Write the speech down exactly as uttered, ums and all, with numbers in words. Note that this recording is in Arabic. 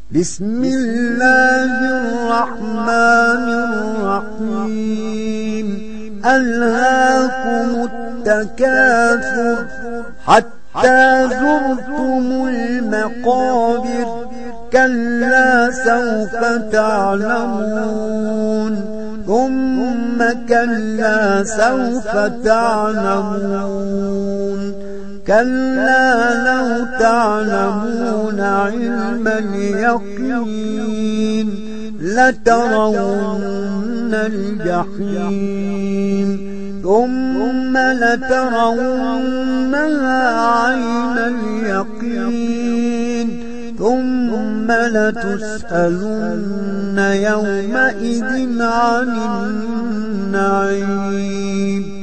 بسم الله الرحمن الرحيم ألهاكم التكاثر حتى زرتم المقابر كلا سوف تعلمون ثم كلا سوف تعلمون كلا لو تعلمون علم اليقين لترون الجحيم ثم لترونها عين اليقين ثم لتسألن يومئذ عن النعيم